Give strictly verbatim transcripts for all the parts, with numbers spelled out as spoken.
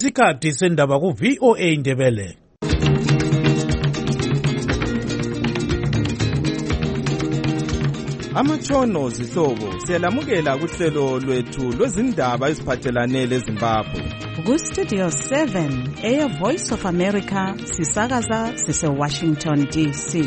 Isikhathi sendaba ku V O A Ndebele. Amatshono zihlobo siyalamukela kuhlelo lwethu lwezindaba eziphathelane leZimbabwe. Ku Studio seven, Air Voice of America, sisakaza sise Washington D C.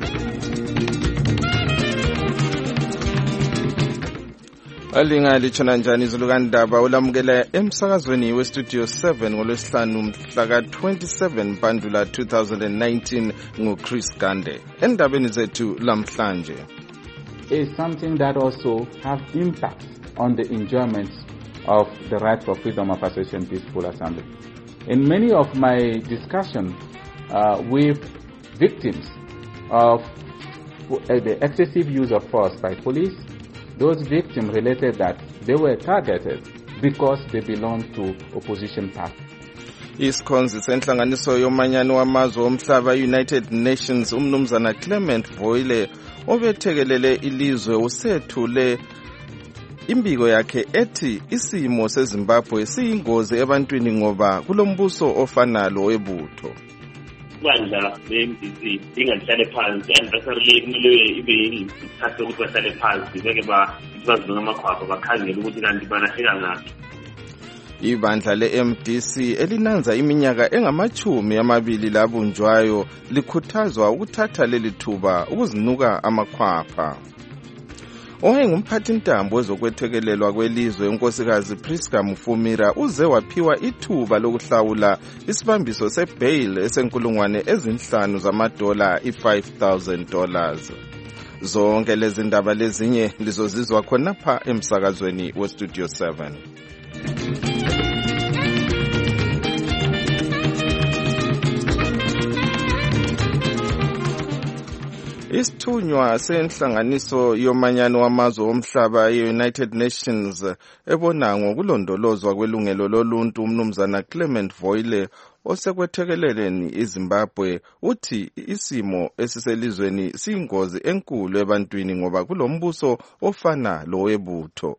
Alinga lichona njani izulukandaba ulamukela emsakazweni we Studio seven ngolwesihlanu mhla ka twenty-seven Mpandula two thousand nineteen ngo Chris Gande. Endabeni zethu lamhlanje is something that also have impact on the enjoyment of the right for freedom of association peaceful assembly. In many of my discussions uh, with victims of uh, the excessive use of force by police, those victims related that they were targeted because they belonged to opposition party. Isikhonzi senhlanganiso yomanyano wamazwe omhlaba United Nations umnumzana Clement Voile obethekelele ilizwe usethule imbiko yakhe ethi isimo seZimbabwe siyingozi ebantwini ngoba kulombuso ofanalo webutho. Bandla le-M D C ingalihlale phansi anniversary kumele ibe yithathe ukuthi bahlale phansi beke bazilunga amakhwapha bakhangele ukuthi kanti balahleka ngaphi. Ibandla le-M D C elinanza iminyaka engamachumi amabili labunjwayo likhuthazwa ukuthatha leli thuba ukuzinuka amakhwapha. Owayengumphathintambo wezokwethekelelwa kwelizwe unkosikazi Priska Mufumira uze waphiwa ithuba lokuhlawula isibambiso sebail esenkulungwane ezinhlanu zamadola i-five thousand dollars. Zonke lezi ndaba lezinye lizozizwa khonapha emsakazweni we Studio seven. Isithunywa senhlanganiso yomanyano wamazwe omhlaba ye-United Nations ebona ngokulondolozwa kwelungelo loluntu umnumzana Clement Voile osekwethekeleleni iZimbabwe uthi isimo esiselizweni siyingozi enkulu ebantwini ngoba kulombuso ofana lowebutho.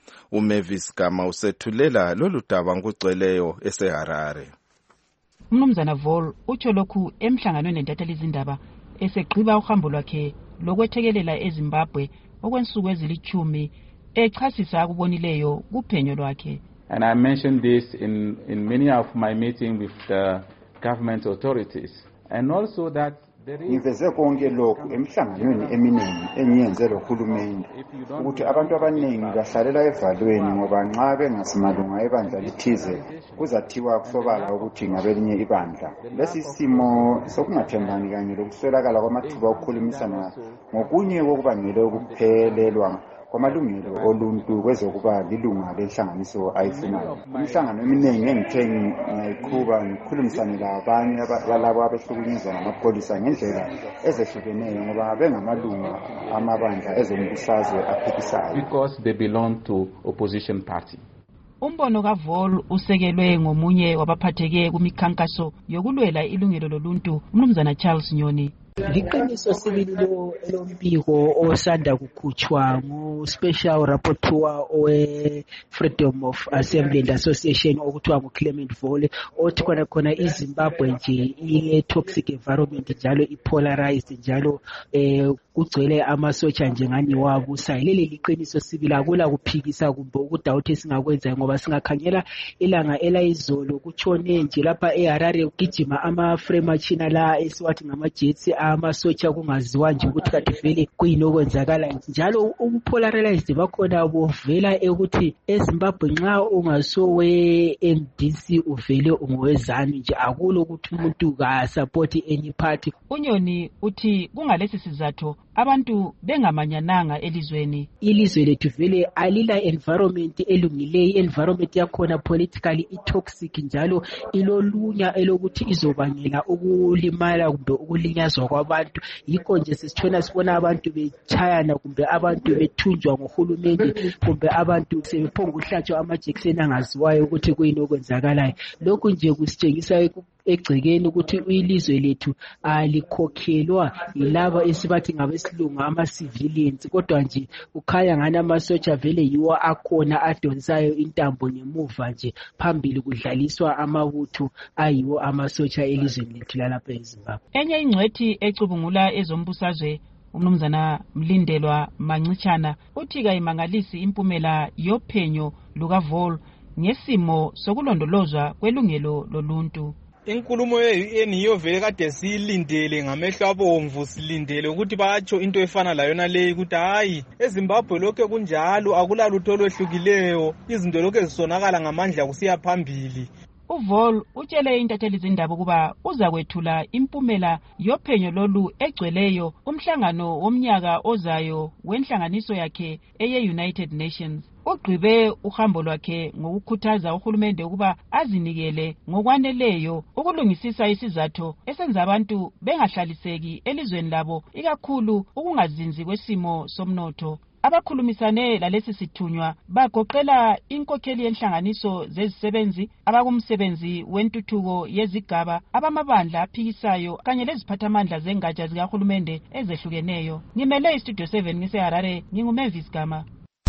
uMavis Gama usethulela lolu daba ngugcweleyo eseHarare. Umnumzana Vol utsho lokhu emhlanganweni nentatheli izindaba esegqiba uhambo lwakhe lokwethekelela eZimbabwe okwensuku ezilichumi echasisa akubonileyo kuphenyo lwakhe. And I mentioned this in in many of my meetings with the government authorities, and also that ngiveze konke lokhu emhlanganweni eminingi engiyenze lohulumeni ukuthi abantu abaningi bahlalela evalweni ngoba nxa bengasimalunga ebandla lithize kuzathiwa kusobala ukuthi ngabelinye ibandla. Lesi simo sokungathembani kanye lokuswelakala kwamathuba okukhulumisana ngokunye kokubangela ukuphelelwa kwamalungelo oluntu kwezokuba lilunga lenhlanganiso ayifunayo. Umhlangano eminingi engithe ngiyiqhuba ngikhulumisane labanye balabo abehlukunyezwa ngamapolisa ngendlela ezehlukeneyo ngoba bengamalunga amabandla ezombusazwe aphikisayo because they belong to opposition party. Umbono kaVol usekelwe ngomunye wabaphatheke kumikhankaso yokulwela ilungelo loluntu umnumzana Charles Nyoni. Liqiniso sibilo elombiko osanda kukhutshwa ngu-Special Rapporteur owe Freedom of Assembly and Association okuthiwa nguClement Voile othi khona khona iZimbabwe nje i-toxic environment njalo i-polarized njalo eh kugcwele amasotsha njengani wabusayo. Leli liqiniso sibila akula kuphikisa kumbe ukudawuthi singakwenza ngoba singakhangela ilanga elayizolo kutshone nje lapha eHarare ugijima ama-frame machine la esiwathi ngama-jets amasotsha kungaziwa nje ukuthi kade vele kuyini okwenzakala njalo ukupolarized bakhona bovela ukuthi eZimbabwe nxa ungasowe M D C uvele ungowezanu nje akulo ukuthi umuntu ka support any party. Unyoni uthi kungalesi sizathu abantu bengamanyananga elizweni. Ilizwe lethu vele alila environment elungileyo, environment yakhona politically toxic njalo ilolunya elokuthi izobangela ukulimala kumbe ukulinyazwa kwabantu. Yikho nje sisithona sibona abantu bechayana kumbe abantu bethunjwa ngohulumende kumbe abantu sebephonga ukuhlatshwa amajekiseni angaziwayo ukuthi kuyini okwenzakalayo. Lokhu nje kusitshengisa egcekeni ukuthi ilizwe lethu alikhokhelwa yilaba esibathi ngabesilungu ama-civilians, kodwa nje ukhaya ngani amasotsha vele yiwo akhona adonsayo intambo ngemuva nje, phambili kudlaliswa amabutho ayiwo amasotsha elizweni lethu lalapha eZimbabwe. Enye ingcwethi ecubungula ezombusazwe umnumzana Mlindelwa Mancitshana uthi kayimangalisi impumela yophenyo lukaVol ngesimo sokulondolozwa kwelungelo loluntu. Inkulumo ye-U N yiyo vele kade siyilindele ngamehlo abomvu, silindele ukuthi batsho into efana layona leyi ukuthi hayi eZimbabwe lokho kunjalo, akulalutho olwehlukileyo, izinto lokho zisonakala ngamandla kusiya phambili. uVol utshele intatheli zindaba ukuba uza kwethula impumela yophenyo lolu egcweleyo umhlangano womnyaka ozayo wenhlanganiso yakhe eye-United Nations. Ugqibe uhambo lwakhe ngokukhuthaza uhulumende ukuba azinikele ngokwaneleyo ukulungisisa isizathu esenza abantu bengahlaliseki elizweni labo, ikakhulu ukungazinzi kwesimo somnotho. Abakhulumisane lalesi sithunywa bagoqela inkokheli yenhlanganiso zezisebenzi, abakumsebenzi wentuthuko yezigaba, abamabandla aphikisayo kanye leziphathamandla zengatsha zikahulumende ezehlukeneyo. Ngimele iStudio seven ngiseHarare, nginguMavis Gama.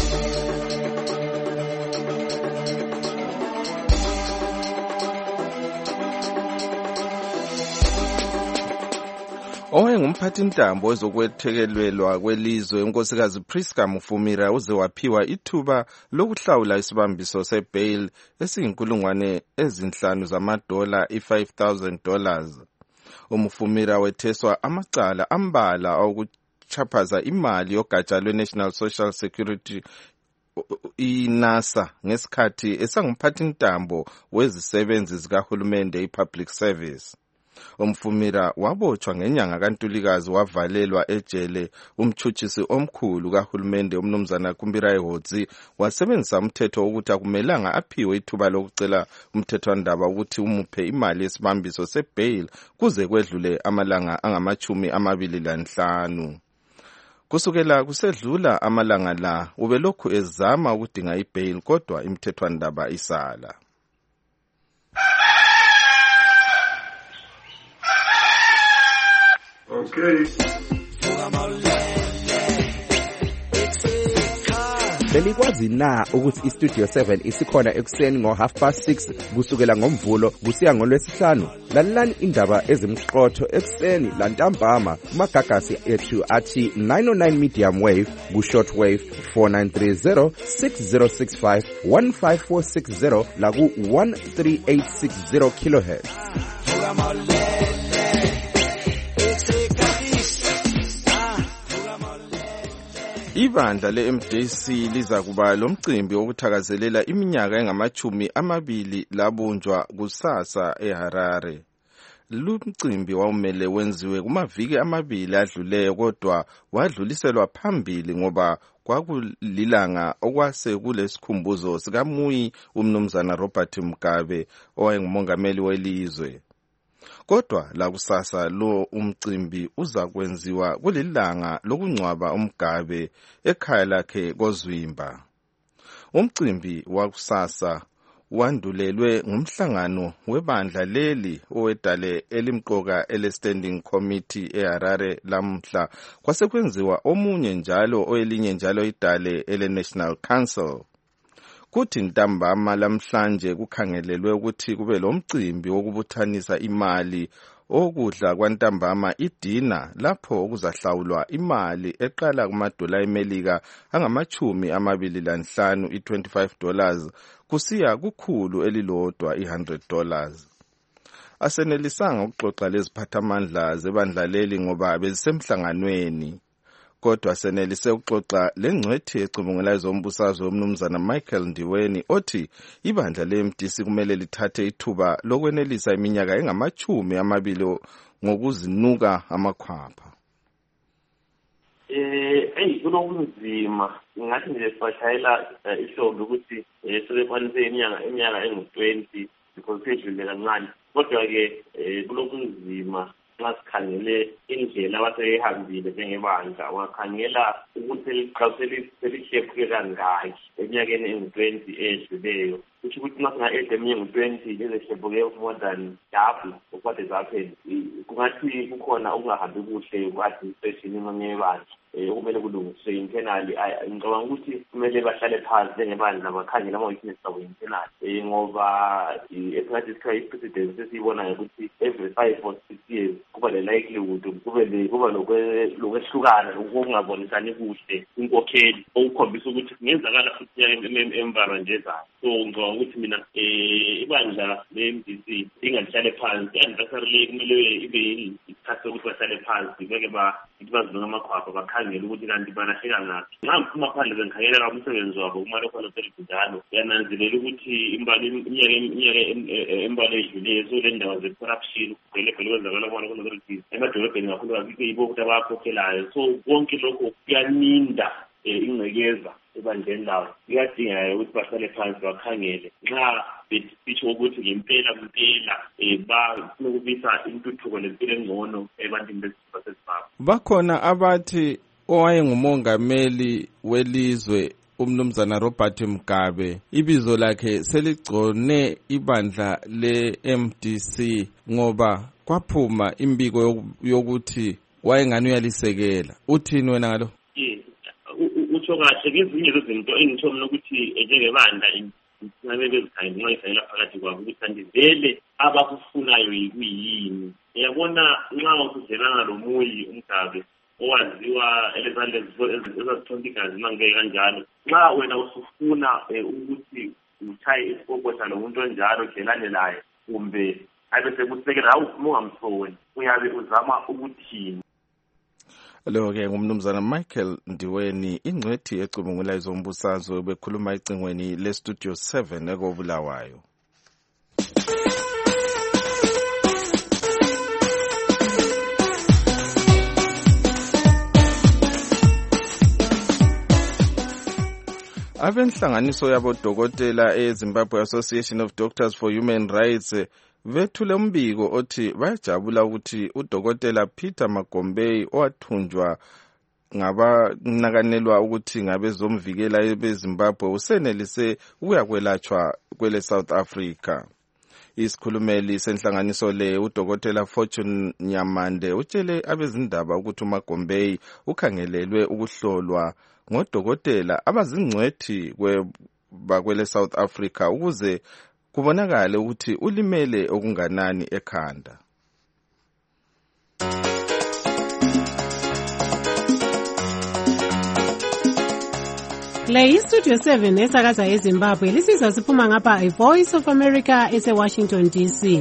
Owayengumphathintambo wezokwethekelelwa kwelizwe unkosikazi Priska Mufumira uze waphiwa ithuba lokuhlawula isibambiso sebail esiyinkulungwane ezinhlanu zamadola i-five thousand dollars. Umufumira wetheswa amacala ambala okuchaphaza imali yogatsha lwe-National Social Security i-NASA ngesikhathi esangumphathintambo wezisebenzi zikahulumende i-Public Service. Umfumira wabotshwa ngenyanga kaNtulikazi wavalelwa ejele. Umtshutshisi omkhulu kahulumende umnumzana Kumbirayi Hodzi wasebenzisa umthetho ukuthi akumelanga aphiwe ithuba lokucela umthethwandaba ukuthi umuphe imali yesibambiso sebail kuze kwedlule amalanga angamachumi amabili lanhlanu. Kusukela kusedlula amalanga la ubelokhu ezama ukudinga ibail kodwa imthethwandaba isala. Okay. Belikwazi na ukuthi iStudio seven isikhona ekuseni ngo half past six kusukela ngomvulo kusiya ngolwesihlanu? Lalelani indaba ezimqotho ekuseni lantambama kumagagasi ethu athi nine oh nine medium wave ku short wave four nine three zero six zero six five one five four six zero la ku one three eight six zero kilohertz. Ibandla le-M D C liza kuba lomcimbi wokuthakazelela iminyaka engamachumi amabili labunjwa kusasa eHarare. Lumcimbi wawumele wenziwe kumaviki amabili adluleyo kodwa wadluliselwa phambili ngoba kwakulilanga okwase kulesikhumbuzo sikaMuyi umnumzana Robert Mugabe owayengumongameli welizwe. Kodwa la kusasa lo umcimbi uza kwenziwa kulilanga lokungcwaba uMgabe ekhaya lakhe koZwimba. Umcimbi wakusasa wandulelwe ngumhlangano webandla leli owedale elimqoka ele-Standing Committee eHarare lamhla kwasekwenziwa omunye njalo oyelinye njalo idale ele-National Council. Kuthi ntambama lamhlanje kukhangelelwe ukuthi kube lomcimbi wokubuthanisa imali okudla kwantambama idina lapho okuzahlawulwa imali eqala kumadola eMelika angamachumi amabili lanhlanu i-twenty-five dollars kusiya kukhulu elilodwa i-one hundred dollars. Asenelisanga ukuxoxa leziphathamandla zebandla leli ngoba bezisemhlanganweni. Kodwa senelise ukuxoxa lengcwethi ecubungula ezombusazwe umnumzana Michael Ndiweni othi ibandla le-M D C kumele lithathe ithuba lokwenelisa iminyaka engamachumi amabili ngokuzinuka amakhwapha. Eh hey kunokunzima ngathi nje sibashayela ihlobo ukuthi sebekwanise iminyaka iminyaka engu-twenty because sedlule kancane kodwa ke kunokunzima nxa sikhangele indlela abaseyihambile njengebandla ungakhangela ukuthi selishephuke kangaki eminyakeni engu-twenty edluleyo kusho ukuthi uma singa-ede eminyaka ngu-twenty ezehlebuke more than double of what has happened. Kungathi kukhona okungahambi kuhle ku-administration imanye yebandla okumele kulungiswe internally. Ngicabanga ukuthi kumele bahlale phansi njengebandla bakhangele ama-weakness abo internally ngoba esingathi sikhaye i-president sesiyibonayo ukuthi every five or six years kuba le-likelihood kube kuba lokwehlukana okungabonisani kuhle inkokheli okukhombisa ukuthi kungenzakala futhi emvalo nje ezayo. So ngicabanga ukuthi mina ibandla le-M D C ingalihlale phansi anniversary kumele ibe isikhathi sokuthi bahlale phansi beke bazilunga amakhwapha bakhangele ukuthi kanti balahleka ngaphi. Nxa ngiphuma phandle bengikhangela umsebenzi wabo kuma-local authority njalo uyananzelela ukuthi iminyaka embalo edlulileyo so le ndawo ze-corruption kugelebhele kwenzakala kuma-local authorities emadolobheni kakhulu kakike yibo ukuthi abakhokhelayo. So konke lokho kuyaninda ingcekeza ebandleni lawo. Kuyadingeka ukuthi bahlale phansi bakhangele nxa besitsho ukuthi ngempela kumpela bafuna ukubisa intuthuko lempilo engcono ebantwini baseZimbabwe. Bakhona abathi owayengumongameli welizwe umnumzana Robert Mugabe ibizo lakhe seligcone ibandla le-M D C ngoba kwaphuma imbiko yokuthi wayengani uyalisekela. Uthini wena ngalo? Utsho kahle ngezinye zezinto engitsho mina ukuthi njengebandla ngabe bezikhangela nxa ikhangela phakathi kwabo ukuthi kanti vele abakufunayo yikuyini. Uyabona nxa usudlelana lomuyi uMgabe owaziwa elezandla ezazithonta igazi mangeke kanjalo, nxa wena usufuna ukuthi uchaye isikokotha lomuntu onjalo dlelane laye kumbe abe sekusekela hawu ungamtholi uyabe uzama ukuthini. Lo-ke ngumnumzana Michael Ndiweni, ingcwethi ecubungula izombusazwe bekhuluma ecingweni le-Studio seven ekobulawayo. Abenhlanganiso yabodokotela eZimbabwe Association of Doctors for Human Rights bethule umbiko othi bayajabula ukuthi udokotela Peter Magombei owathunjwa ngabanakanelwa ukuthi ngabezomvikela beZimbabwe usenelise ukuyakwelatshwa kwele South Africa. Isikhulumeli senhlanganiso le udokotela Fortune Nyamande utshele abezindaba ukuthi uMagombei ukhangelelwe ukuhlolwa ngodokotela abazingcwethi kwele South Africa ukuze kubonakale ukuthi ulimele okunganani ekhanda. Le iStudio seven esakaza eZimbabwe lisizwa siphuma ngapha iVoice of America ese-Washington D C.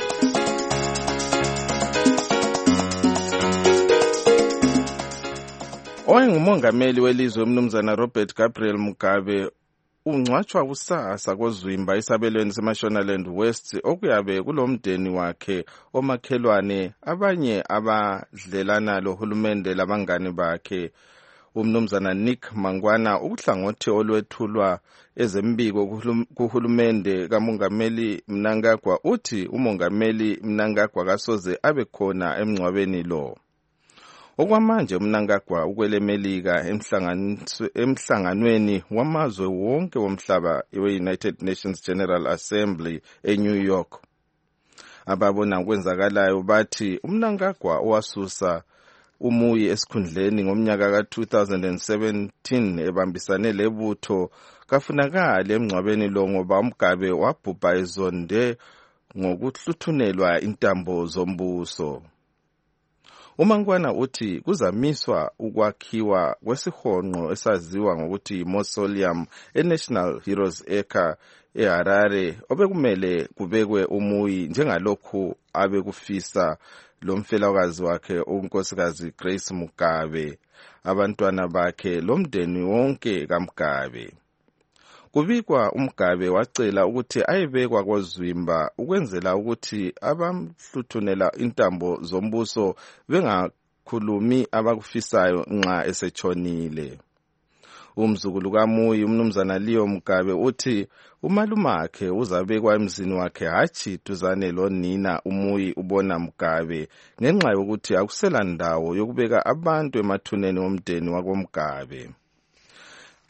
Owayengumongameli welizwe umnumzana Robert Gabriel Mugabe ungcwatshwa kusasa koZwimba isabelweni seMashonaland West okuyabe kulomdeni wakhe omakhelwane abanye abadlelana lohulumende labangani bakhe. Umnumzana Nick Mangwana ukuhlangothi olwethulwa ezembiko kuhulumende kamongameli Mnangagwa uthi umongameli Mnangagwa kasoze abe khona emngcwabeni lo. Okwamanje Mnangagwa ukwelemelika emhlanganweni wamazwe wonke womhlaba we-United Nations General Assembly eNew York. Ababona kwenzakalayo bathi uMnangagwa owasusa umuyi esikhundleni ngomnyaka ka two thousand seventeen ebambisane lebutho kafunakala emngcwabeni lo ngoba uMgabe wabhubha ezonde ngokuhluthunelwa intambo zombuso. uMangwana uthi kuzamiswa ukwakhiwa kwesihonqo esaziwa ngokuthi mausoleum eNational Heroes Acre eHarare obekumele kubekwe umuyi njengalokhu abekufisa lomfelakazi wakhe unkosikazi Grace Mugabe, abantwana bakhe lomndeni wonke kaMgabe. Kubikwa uMgabe wacela ukuthi ayebekwa koZwimba ukwenzela ukuthi abamhluthunela intambo zombuso bengakhulumi abakufisayo nxa esetshonile. Umzukulu kaMuyi umnumzana Leo Mugabe uthi umalumakhe uzabekwa emzini wakhe hatshi duzane lonina uMuyi ubona Mugabe ngenxa yokuthi akusela ndawo yokubeka abantu emathuneni omdeni wakoMgabe.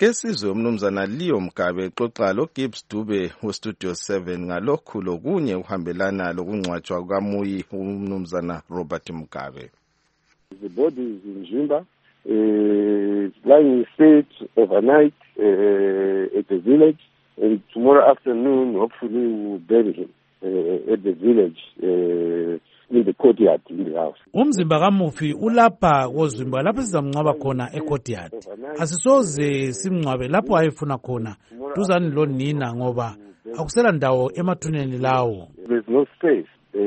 Ke sizwe umnumzana Leo Mgabe exoxa lo Gibbs Dube we Studio seven ngalokhu lokunye uhambelana lokungcwatshwa kukaMuyi umnumzana Robert Mugabe. The body is in Jimba, uh, lying in state overnight uh, at the village, and tomorrow afternoon hopefully we'll bury him uh, at the village uh, in the courtyard in the house. Umzimba kaMufi ulapha kozimba lapho sizamngcwaba khona ecourtyard. Asisoze simngcwabe lapho ayefuna khona duzani lo nina ngoba akusela ndawo emathuneni lawo. There's no space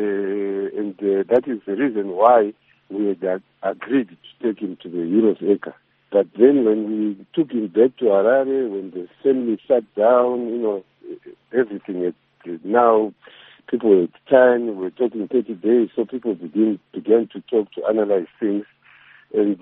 uh, and uh, that is the reason why we had agreed to take him to the Heroes Acre. But then when we took him back to Harare, when the family sat down, you know, everything had, now people had time, we were talking thirty days, so people begin, began to talk, to analyze things. And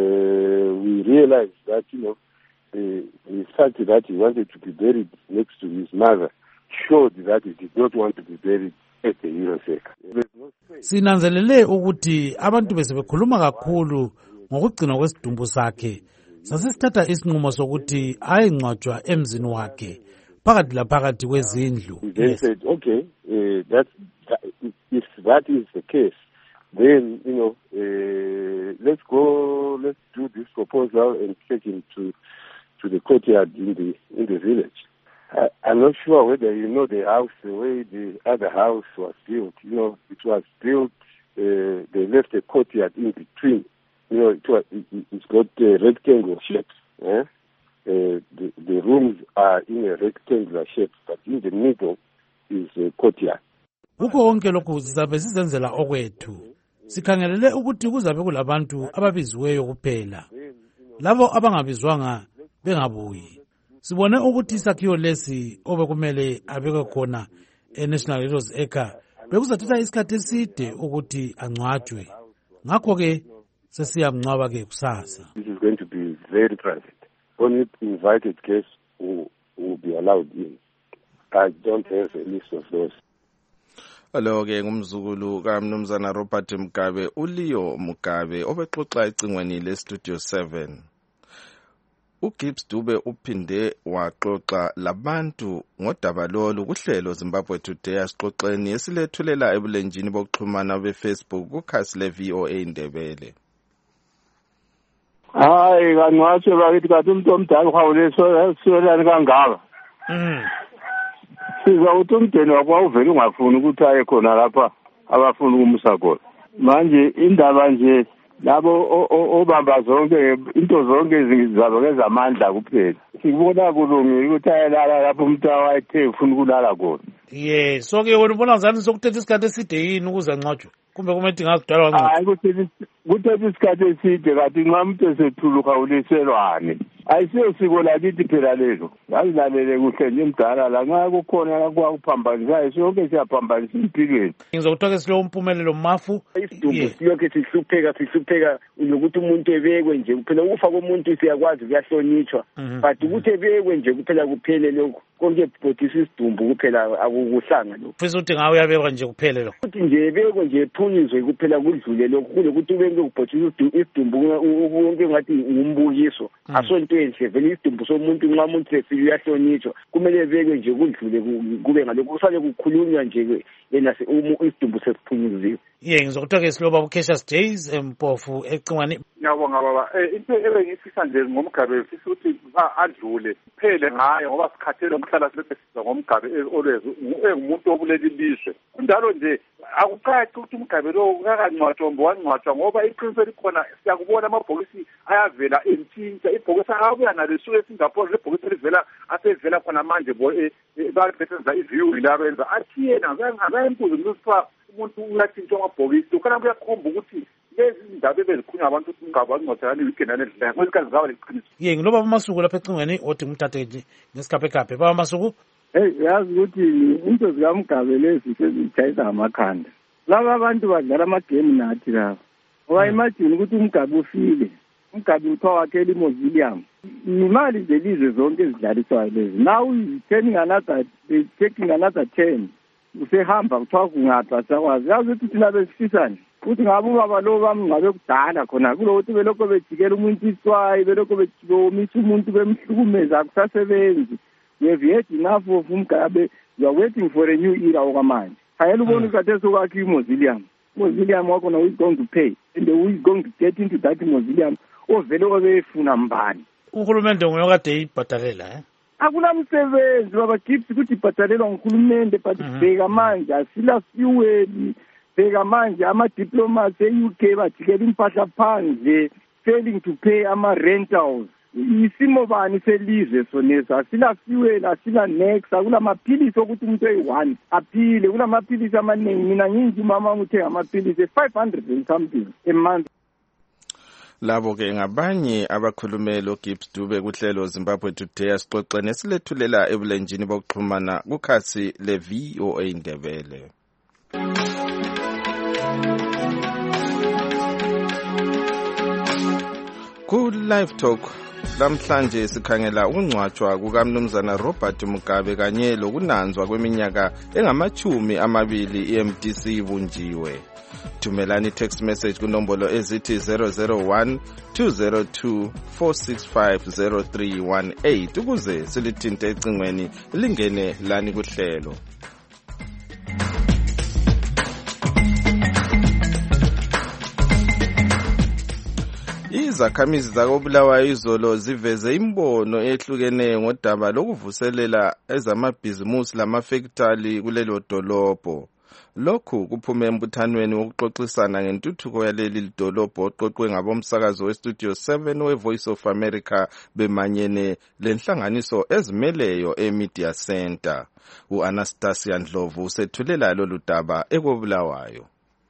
uh, we realized that, you know, the, the fact that he wanted to be buried next to his mother showed that he did not want to be buried at the Heroes Acre. Sinanzelele ukuthi abantu bese bekhuluma kakhulu ngokugcina kwesidumbu sakhe. Sasisithatha isinqumo sokuthi ayengcwatshwa emzini wakhe phakathi la phakathi kwezindlu. They said, okay, uh, that, that if that is the case, then you know, uh, let's go, let's do this proposal and take him to to the courtyard in the in the village. I, I'm not sure whether you know the house, the way the other house was built. You know, it was built. Uh, they left a courtyard in between. You know, it was, it, it's got uh, rectangular shapes. Eh? Uh, the, the rooms are in a rectangular shape, but in the middle is a courtyard. Ukho konke lokhu sizabe sizenzela okwethu. Sikhangelele ukuthi kuzabe kulabantu ababiziweyo kuphela. Labo abangabizwanga bengabuyi. Sibone ukuthi isakhiwo lesi obekumele abeke khona eNational Heroes Acre bekuzathatha isikhathi eside ukuthi angcwatshwe. Ngakho ke sesiyamngcwaba ke kusasa. This is going to be very private. Only invited guests who will be allowed in. I don't have a list of those. Alo ke ngumzukulu kaMnumzana Robert Mugabe uLeo Mugabe obexoxa ecingweni le Studio seven. uGibbs Dube uphinde waxoxa labantu ngodaba lolu kuhlelo Zimbabwe Today asixoxeni esilethulela ebulenjini bokuxhumana beFacebook kukhasi le-V O A Ndebele. Hayi kanwatshe bakithi kathi umuntu omdala uhawuleso siwelani kangaka. Mhm. Siza uthi umdeni wakho uvela ungafuni ukuthi aye khona lapha abafuna ukumusa khona. Manje indaba nje labo obamba zonke into zonke izinto zamandla kuphela. Sikubona kulungile ukuthi ayelala lapho umuntu awayethe ufuna ukulala khona. Yeah, so ke wena ubona ngani sokuthetha isikhathi eside yini ukuze angcwatshwe? Kumbe kumedinga kudala wangcwatshwa? Hayi kuthi kuthetha isikhathi eside kathi nxa umuntu esethuluka uliselwane. Ayisiyosiko lakithi phela lelo. Ngazilalele kuhle nje mdala la nxa kukhona la kwakuphambanisayo sonke siyaphambanisa impilweni. Ngizokuthoka silo umpumelelo mafu. Isidumbu siyokhe sihlupheka sihlupheka ukuthi umuntu ebekwe nje kuphela ukufa komuntu siyakwazi kuyahlonitshwa. But ukuthi ebekwe nje kuphela kuphele lokho. Konke bhodisa isidumbu kuphela akukuhlanga lokho. Fisa ukuthi ngawe uyabekwa nje kuphele lokho. Ukuthi nje ebekwe nje ephunyizwe kuphela kudlule lokho kulokuthi ubeke kubhodisa isidumbu konke ngathi umbukiso. Asonto enhle vele isidumbu somuntu nxa umuntu sefika uyahlonitshwa kumele ebekwe nje kudlule kube ngalokho kusale kukhulunywa nje yena isidumbu sesiphunyuziwe. Yeah, ngizokuthoka isiloba kuCassius Days empofu ecingwane. Ngiyabonga baba. Eh into ebengifisa nje ngomgabe fisa ukuthi adlule phele ngayo ngoba sikhathele umhlala sibesiza ngomgabe always engumuntu obuleli lizwe. Kunjalo nje akucaci ukuthi umgabe lo kakangcwatshombo wangcwatshwa ngoba iqiniso likhona siyakubona amabhokisi ayavela entshintsha ibhokisi akabuya nalo lisuke eSingapore lebhokisi livela asevela khona manje bo babesenza iview labenza athi yena ngayembuzo ngisifa umuntu uyathintsha amabhokisi ukhala kuyakhomba ukuthi lezi indaba ebezikhulunywa abantu ukuthi umgabe wangcwatshwa weekend anedlanga kwesikhathi zawo leqiniso. Yenge noba amasuku lapha ecingweni othi ngimthathe nje ngesikhape kaphe baba amasuku. Hey yazi ukuthi into zikaMgabe lezi sezitshayisa amakhanda. Laba abantu badlala amagame nathi lapha. Ngoba imagine ukuthi umgabe ufile. Umgabe uthiwa wakhe eMausoleum. Imali zelizwe zonke ezidlaliswayo lezi. Now is turning another taking another ten. Usehamba kuthiwa kungapha sakwazi. Yazi ukuthi thina besifisane. ukuthi ngabe ubaba lo bamngabe kudala khona kulokuthi belokho bejikela umuntu iswayi belokho bejikomisa umuntu bemhlukumeza akusasebenzi. You have heard enough of Umgabe. You are waiting for a new era okwamanje. Hayela ubona ukade sokwakhe imausoleum. Mausoleum wakho na who is going to pay and who is going to get into that mausoleum ovele obefuna mbani. Uhulumende nguyokade ibhatalela eh? Akunamsebenzi baba Gibbs ukuthi ibhatalelwa nguhulumende but bheka manje asila fuel. Bheka manje ama-diplomats e-U K bajikela impahla phandle failing to pay ama-rentals. Isimo bani selizwe sonesa asila fuel asila next akulamaphilisi okuthi umuntu eyi-one aphile kulamaphilisi amaningi mina nginje umama ngithenga amaphilisi five hundred and something a month. Labo ke ngabanye abakhulume lo Gibbs Dube kuhlelo Zimbabwe Today asixoxe nesilethulela ebulenjini bokuxhumana kukhasi le V O A Ndebele. Ku live talk lamhlanje sikhangela ukungcwatshwa kukaMnumzana Robert Mugabe kanye lokunanzwa kweminyaka engamachumi amabili i-M D C ibunjiwe. Thumelani text message kunombolo ezithi zero zero one two zero two four six five zero three one eight ukuze silithinte ecingweni lingene lani kuhlelo. Izakhamizi zakobulawayo izolo ziveze imbono ehlukeneyo ngodaba lokuvuselela ezamabhizimusi lamafektali kulelo dolobho. Lokhu kuphume embuthanweni wokuxoxisana ngentuthuko yaleli dolobho oqoqwe ngabomsakazo weStudio seven weVoice of America bemanyene lenhlanganiso ezimeleyo eMedia Center. U-Anastasia Ndlovu usethulela lolu daba ekobulawayo.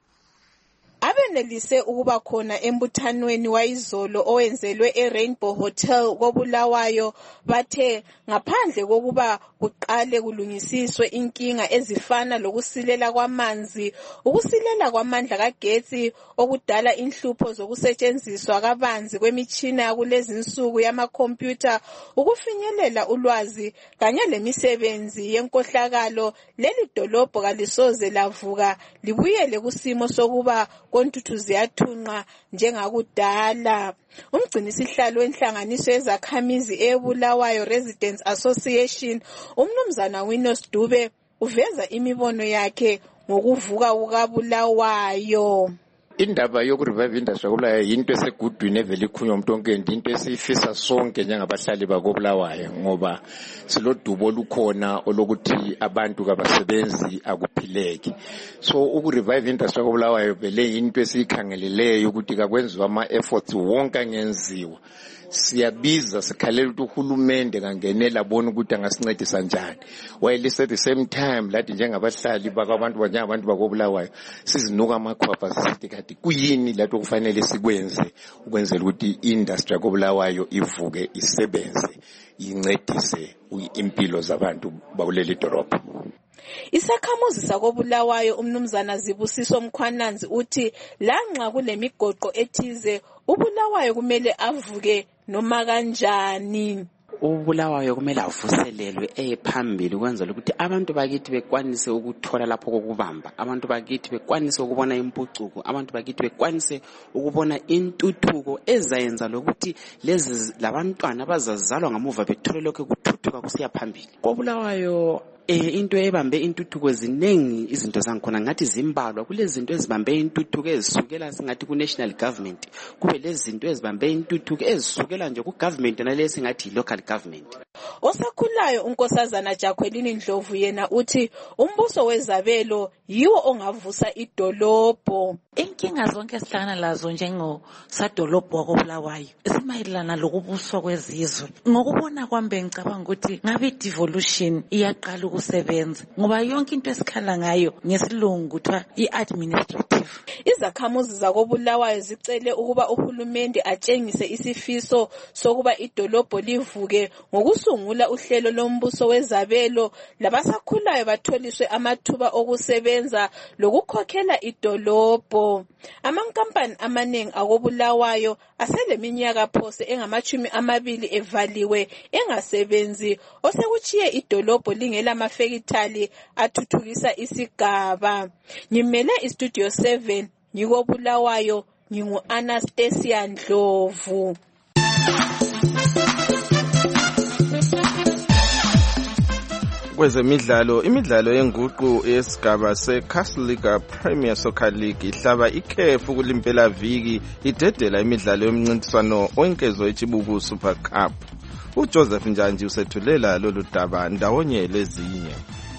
Abenelise ukuba khona embuthanweni wayizolo owenzelwe eRainbow Hotel kobulawayo bathe ngaphandle kokuba kuqale kulungisiswe inkinga ezifana lokusilela kwamanzi, ukusilela kwamandla kagetsi okudala inhlupho zokusetshenziswa kabanzi kwemitshina yakulezi insuku yamakhompyutha, ukufinyelela ulwazi kanye lemisebenzi yenkohlakalo, leli dolobho kalisoze lavuka libuyele kusimo sokuba kontuthu ziyathunqa njengakudala. Umgcinisihlalo wenhlanganiso yezakhamizi eBulawayo Residents Association uMnumzana Winos Dube uveza imibono yakhe ngokuvuka kukaBulawayo. Indaba yokurevive industry yakobulawayo yinto esegudwini evele ikhunywa umuntu wonke, into esiyifisa sonke njengabahlali bakobulawayo ngoba silodubo olukhona olokuthi abantu kabasebenzi akuphileki. So ukurevive industry yakobulawayo vele yinto esiyikhangeleleyo ukuthi kakwenziwa ama-efforts wonke angenziwa. Siyabiza sikhalela ukuthi uhulumende kangenela bona ukuthi angasincedisa njani, while at the same time lathi njengabahlali bakabantu banjengabantu bakobulawayo sizinuka amakhwapha sithi kanti kuyini lathi okufanele sikwenze ukwenzela ukuthi industry yakobulawayo ivuke isebenze incedise impilo zabantu bakuleli dolobha. Isakhamuzi sakobulawayo uMnumzana Zibusiso Mkhwananzi uthi lanxa kulemigoqo ethize uBulawayo kumele avuke noma kanjani. uBulawayo kumele avuselelwe ephambili ukwenzela ukuthi abantu bakithi bekwanise ukuthola lapho kokubamba, abantu bakithi bekwanise ukubona impucuko, abantu bakithi bekwanise ukubona intuthuko ezayenza lokuthi lezi labantwana abazazalwa ngamuva bethole lokho kuthuthuka kusiya phambili. KoBulawayo Eh into ebambe intuthuko ezinengi izinto zangikhona ngathi zimbalwa kulezi zinto ezibambe intuthuko ezisukela singathi ku national government, kube lezi zinto ezibambe intuthuko ezisukela nje ku government nalesi ngathi local government. Osakhulayo uNkosazana Jakhwelini Ndlovu yena uthi umbuso wezabelo yiwo ongavusa idolobho. Inkinga zonke sihlangana lazo njengo sadolobho wakobulawayo simayelana lokubuswa kwezizwe. Ngokubona kwami ngicabanga ukuthi ngabe devolution iyaqala ukusebenza ngoba yonke into esikhala ngayo ngesilungu kuthiwa i-administrative. Izakhamuzi zakobulawayo zicele ukuba uhulumende atshengise isifiso sokuba idolobho livuke ngokusungula uhlelo lombuso wezabelo labasakhulayo batholiswe amathuba okusebenza lokukhokhela idolobho. Amankampani amaningi akobulawayo aseleminyaka phose engamachumi amabili evaliwe engasebenzi osekuchiye idolobho lingela amafekithali athuthukisa isigaba. Ngimele iStudio seven Ngiko Bulawayo, ngingu Anastasia Ndlovu. Kwezemidlalo, imidlalo yenguqu yesigaba se-Casliga Premier Soccer League ihlaba ikhefu kulimpela viki idedela imidlalo yomncintiswano owenkezo eChibuku Super Cup. uJoseph Njanji usethulela lolu daba ndawonye lezinye.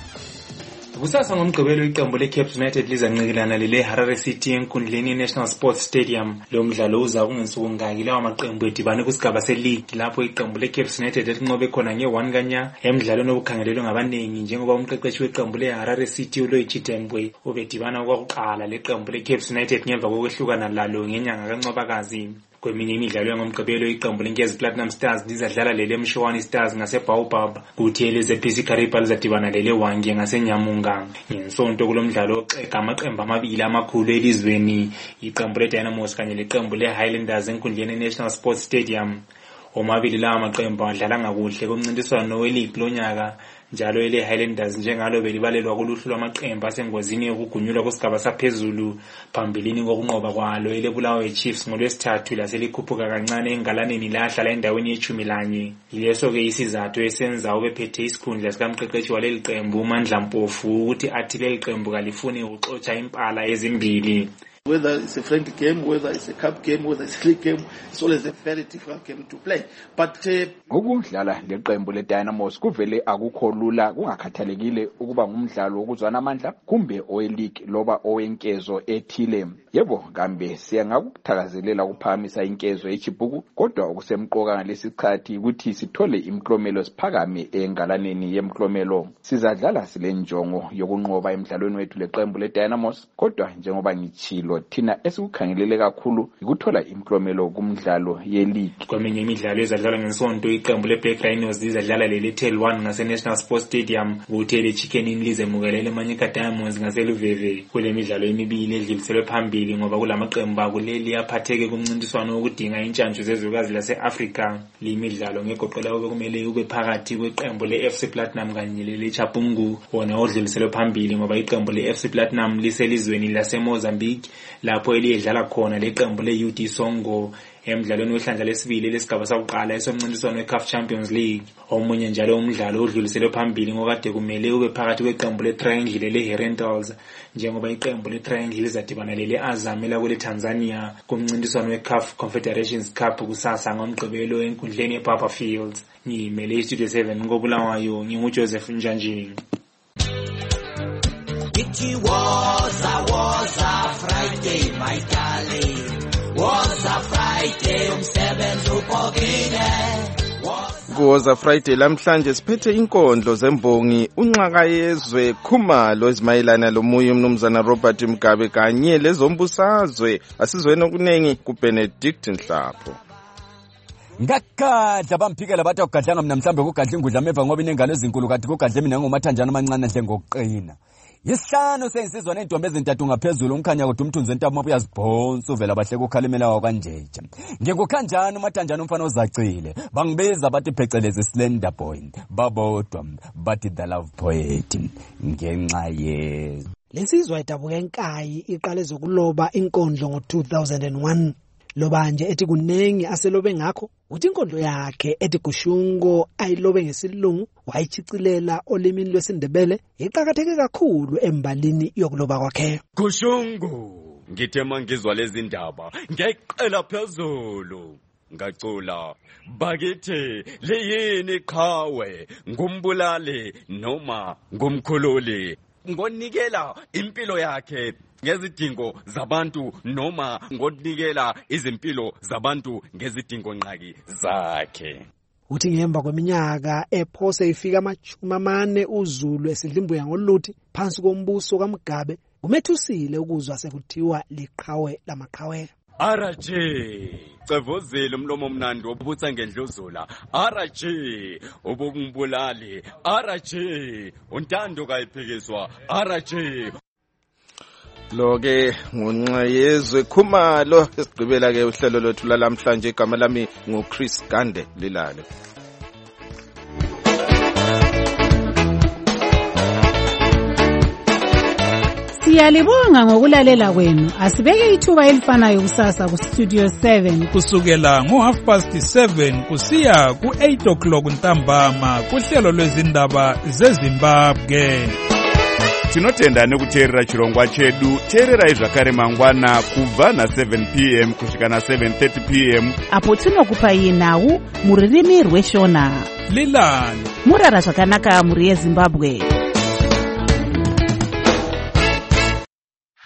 Kusasa ngomgqibelo iqembu leCape United lizanqikilana lele Harare City enkundleni National Sports Stadium. Lo mdlalo uza kungensuku ngaki lawa maqembu edibane kusigaba se-league lapho iqembu leCape United elinqobe khona nge-one kanya emidlalweni obukhangelelwe ngabaningi njengoba umqeqeshi weqembu leHarare City uLoyi Chitembwe ubedibana okwakuqala leqembu leCape United ngemva kokwehlukana lalo ngenyanga kaNcwabakazi. Kweminye imidlalo yangomgqibelo iqembu leNkezi Platinum Stars lizadlala lele Mshwani Stars ngaseBaobab, kuthi eleze P C Kariba lizadibana lele Wange ngaseNyamunga. Ngensonto kulomdlalo oxega amaqembu amabili amakhulu elizweni, iqembu leDynamos kanye leqembu leHighlanders enkundleni National Sports Stadium. Omabili lawa maqembu adlala ngakuhle kumncintiswano we-league lonyaka, njalo ele Highlanders njengalo belibalelwa kuluhlu lwamaqembu asengozini yokugunyulwa kusigaba saphezulu phambilini kokunqoba kwalo ele Bulawayo Chiefs ngolwesithathu laselikhuphuka kancane engalaneni lahlala endaweni yechumi lanye. Yileso ke isizathu esenza ubephethe isikhundla sikamqeqeshi waleli qembu uMandla Mpofu ukuthi athi leli qembu kalifuni ukuxotsha impala ezimbili. Whether it's a friendly game, whether it's a cup game, whether it's a league game, it's always a very difficult game to play. But ukudlala leqembu leDynamos kuvele akukho lula, kungakhathalekile ukuba ngumdlalo wokuzwana amandla kumbe owe-league loba owenkezo ethile. Yebo, kambe siyangakuthakazelela ukuphakamisa inkezo eChibuku, kodwa okusemqoka ngalesi sikhathi ukuthi sithole imklomelo siphakame engalaneni yemklomelo. Sizadlala sile njongo yokunqoba emidlalweni wethu leqembu leDynamos, kodwa njengoba ngitshilo thina esikukhangelele kakhulu ukuthola imklomelo kumdlalo ye-league. Kweminye imidlalo ezadlala ngensonto iqembu leBlack Rhinos lizadlala lele Tel one ngase-National Sports Stadium, kuthi ele Chicken Inn lizemukelele Manyika Diamonds ngaseluveve. Kule midlalo emibili edluliselwe phambili ngoba kulamaqembu akuleli aphatheke kumncintiswano wokudinga intshantshu zezwekazi lase-Afrika. Le midlalo ngegoqela kube kumele ube phakathi kweqembu le-F C Platinum kanye lele Chapungu, wona odluliselwe phambili ngoba iqembu le-F C Platinum liselizweni lase-Mozambique lapho eliyedlala khona leqembu le-U D Songo emidlalweni wehlandla lesibili lesigaba sakuqala esomncintiswano we-C A F Champions League. Omunye njalo umdlalo odluliselwe phambili ngokade kumele ube phakathi kweqembu le-Triangle le-Herentals njengoba iqembu le-Triangle lizadibana lele-Azam elakule Tanzania kumncintiswano we-C A F Confederations Cup kusasa ngomgqibelo enkundleni ePapa Fields. Ngiyimele iStudio seven ngoBulawayo, nginguJoseph Njanji. It was a was a Friday, my darling. Was a Friday umsebenzi upokile. Kuwoza Friday lamhlanje siphethe inkondlo zembongi unxaka yezwe Khumalo ezimayelana lomuye umnumzana Robert Mugabe kanye lezombusazwe asizweni okunengi kuBenedict Nhlapho. Ngakadla bamphikela bathi akugadlanga mina mhlambe kugadla ingudla meva ngoba inengane ezinkulu kade kugadle mina ngomathanjana amancane njengokuqina. Yisihlanu sensizwa nentombi ezintathu ngaphezulu umkhanya kodwa umthunzi entaba mabuya yazibhonsa uvela bahle kukhalimela wakwanjeje. Ngengokhanjana umathanjana umfana ozacile bangibiza bathi phecelezi Slender Boy babodwa bathi the love poet ngenxa ye lesizwa idabuka enkayi iqale zokuloba inkondlo ngo two thousand one. Loba nje ethi kunengi aselobe ngakho uthi inkondlo yakhe ethi Gushungo ayilobe ngesilungu wayichicilela olimini lwesindebele iqhakatheke kakhulu embalini yokuloba kwakhe. Gushungo ngithe mangizwa lezi ndaba ngeqela phezulu ngacula bakithi leyini qhawe ngumbulali noma ngumkhululi ngonikela impilo yakhe ngezidingo zabantu noma ngonikela izimpilo zabantu ngezidingo nqaki zakhe. Uthi ngemva kweminyaka ephose ifika amachumi amane uZulu esidlimbuya ngoluthi phansi kombuso kaMugabe kumethusile ukuzwa sekuthiwa liqhawe lamaqhawe. Araje cevozile umlomo omnandi obutsa ngendluzula. Araje obokumbulali. Araje untando kayiphikiswa. Araje Loke ngunxa yezwe Khumalo esigqibela ke uhlelo lwethu lamhlanje. Igama lami nguChris Gande Lilale. Siyalibonga ngokulalela kwenu. Asibeke ithuba elifanayo kusasa ku Studio seven kusukela ngo half past seven kusiya ku eight o'clock ntambama kuhlelo lwezindaba zeZimbabwe. Tinotenda nekuteerera chirongwa chedu. Teererai zvakare mangwana kubva na seven p m kusvika na seven thirty p m apo tinokupai nhau muririmi rweshona. Lilani murara zvakanaka muri yeZimbabwe.